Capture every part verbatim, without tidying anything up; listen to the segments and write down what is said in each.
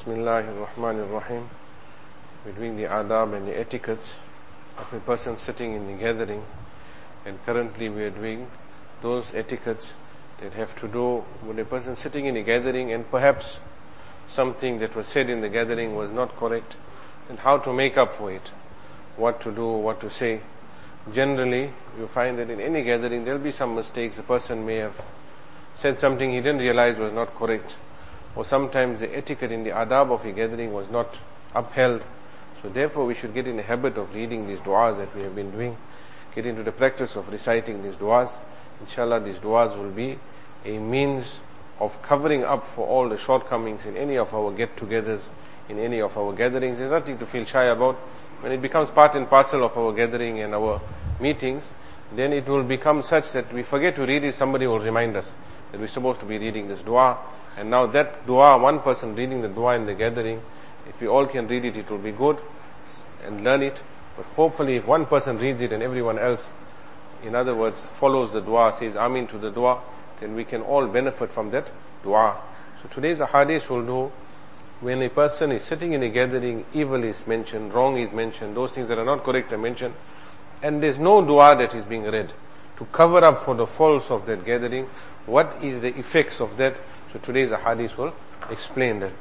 Bismillahir Rahmanir Rahim. We're doing the adab and the etiquettes of a person sitting in the gathering, and currently we are doing those etiquettes that have to do with a person sitting in a gathering and perhaps something that was said in the gathering was not correct, and how to make up for it, what to do, what to say. Generally, you find that in any gathering there will be some mistakes. A person may have said something he didn't realize was not correct, or sometimes the etiquette in the adab of a gathering was not upheld. So therefore we should get in the habit of reading these du'as that we have been doing, get into the practice of reciting these du'as. Inshallah, these du'as will be a means of covering up for all the shortcomings in any of our get-togethers, in any of our gatherings. There's nothing to feel shy about. When it becomes part and parcel of our gathering and our meetings, then it will become such that we forget to read it. Somebody will remind us that we're supposed to be reading this dua. And now that dua, one person reading the dua in the gathering, if we all can read it, it will be good and learn it. But hopefully if one person reads it and everyone else, in other words, follows the dua, says Amin to the dua, then we can all benefit from that dua. So today's ahadith will do, when a person is sitting in a gathering, evil is mentioned, wrong is mentioned, those things that are not correct are mentioned, and there's no dua that is being read to cover up for the faults of that gathering. What is the effects of that? So today's ahadith will explain that.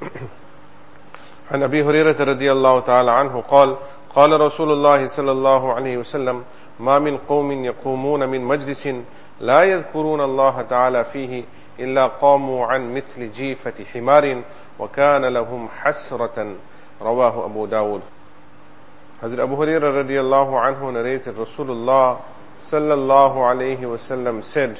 عن أبي هريرة رضي الله تعالى عنه قال قال رسول الله صلى الله عليه وسلم ما من قوم يقومون من مجلس لا يذكرون الله تعالى فيه إلا قاموا عن مثل جيفة حمار وكان لهم حسرة رواه أبو داود. Hazrat Abu Hurairah radiallahu anhu narrated Rasulullah sallallahu alayhi wasallam said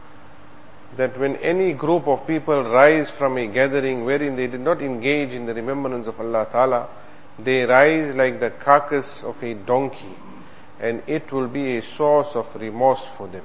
that when any group of people rise from a gathering wherein they did not engage in the remembrance of Allah Ta'ala, they rise like the carcass of a donkey, and it will be a source of remorse for them.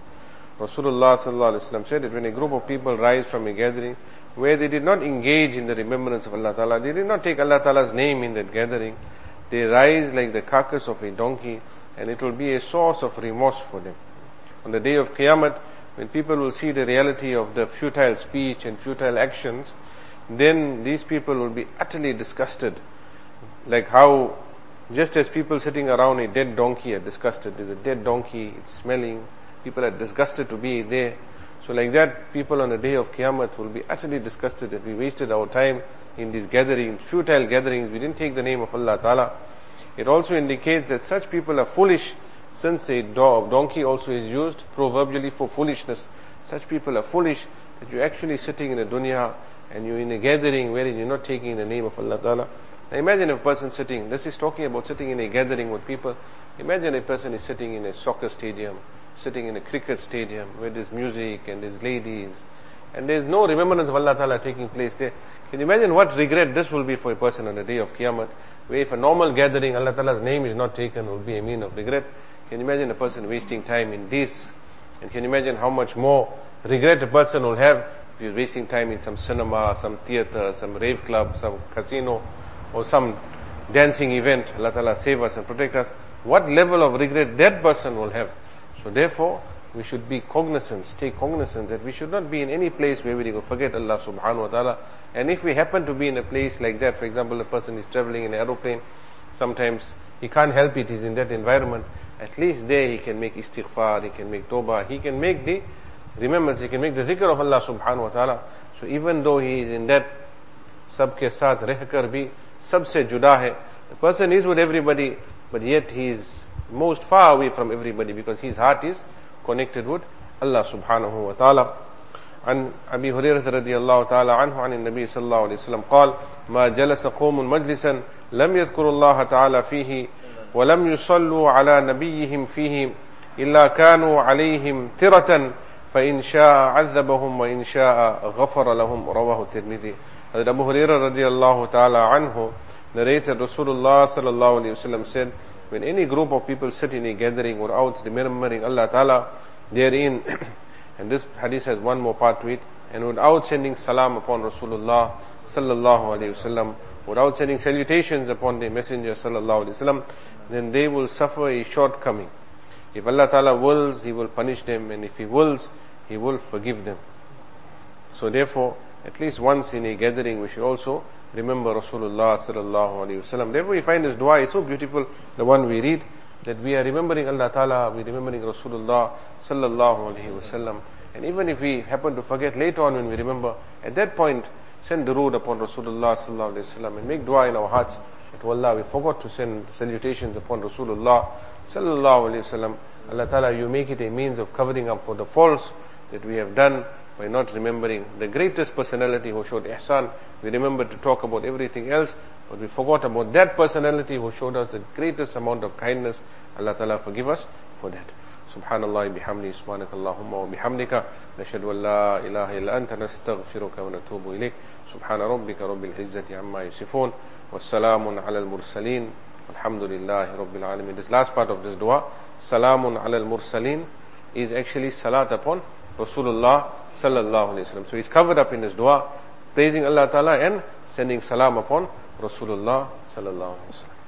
Rasulullah sallallahu alaihi wasallam said that when a group of people rise from a gathering where they did not engage in the remembrance of Allah Ta'ala, they did not take Allah Ta'ala's name in that gathering, they rise like the carcass of a donkey, and it will be a source of remorse for them. On the day of Qiyamah, when people will see the reality of the futile speech and futile actions, then these people will be utterly disgusted. Like how, just as people sitting around a dead donkey are disgusted, there's a dead donkey, it's smelling, people are disgusted to be there. So like that, people on the day of Qiyamah will be utterly disgusted that we wasted our time in these gatherings, futile gatherings, we didn't take the name of Allah Ta'ala. It also indicates that such people are foolish, since a dog, donkey also is used proverbially for foolishness. Such people are foolish that you're actually sitting in a dunya and you're in a gathering wherein you're not taking the name of Allah Ta'ala. Now imagine a person sitting, this is talking about sitting in a gathering with people. Imagine a person is sitting in a soccer stadium, sitting in a cricket stadium where there's music and there's ladies and there's no remembrance of Allah Ta'ala taking place there. Can you imagine what regret this will be for a person on the day of Qiyamah, where if a normal gathering Allah Ta'ala's name is not taken, will be a mean of regret. Can you imagine a person wasting time in this? And can you imagine how much more regret a person will have if he's wasting time in some cinema, some theater, some rave club, some casino, or some dancing event? Allah Ta'ala save us and protect us. What level of regret that person will have? So therefore, we should be cognizant, take cognizance that we should not be in any place where we will forget Allah subhanahu wa ta'ala. And if we happen to be in a place like that, for example, a person is traveling in an aeroplane, sometimes he can't help it, he's in that environment. At least there he can make istighfar, he can make tawbah, he can make the remembrance, he can make the dhikr of Allah subhanahu wa ta'ala. So even though he is in that sabke saath rehkar bhi, sabse juda hai, the person is with everybody, but yet he is most far away from everybody because his heart is connected with Allah subhanahu wa ta'ala. عن أبي هريرة رضي الله تعالى عنه عن النبي صلى الله عليه وسلم قال ما جلس قوم مجلسا لم يذكروا الله تعالى فيه ولم يصلوا على نبيهم فيه إلا كانوا عليهم ترة فإن شاء عذبهم وإن شاء غفر لهم رواه الترمذي. Hazrat Abu Hurairah radiallahu ta'ala anhu narrated Rasulullah sallallahu alayhi wasallam said, when any group of people sit in a gathering without remembering Allah Ta'ala therein, and this hadith has one more part to it, and without sending salam upon Rasulullah sallallahu alayhi wasallam, without sending salutations upon the Messenger sallallahu alayhi wasallam, then they will suffer a shortcoming. If Allah Ta'ala wills, He will punish them, and if He wills, He will forgive them. So therefore, at least once in a gathering we should also remember Rasulullah sallallahu alaihi wasallam. Therefore we find this dua is so beautiful, the one we read, that we are remembering Allah Ta'ala, we are remembering Rasulullah sallallahu alaihi wasallam. And even if we happen to forget later on when we remember, at that point send durood upon Rasulullah sallallahu alaihi wasallam and make dua in our hearts that, oh Allah, we forgot to send salutations upon Rasulullah sallallahu alaihi wasallam. Allah Ta'ala, you make it a means of covering up for the faults that we have done by not remembering the greatest personality who showed ihsan. We remembered to talk about everything else, but we forgot about that personality who showed us the greatest amount of kindness. Allah Ta'ala forgive us for that. Subhanallah bihamdi, subhanakallahumma wa bihamdika, nashhadu an la ilaha illa anta, nastaghfiruka wa natubu ilayk. Subhana rabbika rabbil izzati amma yasifun, wassalamun ala al-mursaleen, alhamdulillahi rabbil alamin. This last part of this dua, salamun ala al-mursaleen, is actually salat upon Rasulullah sallallahu alaihi wasallam. So it's covered up in this dua, praising Allah Ta'ala and sending salam upon Rasulullah sallallahu alaihi wasallam.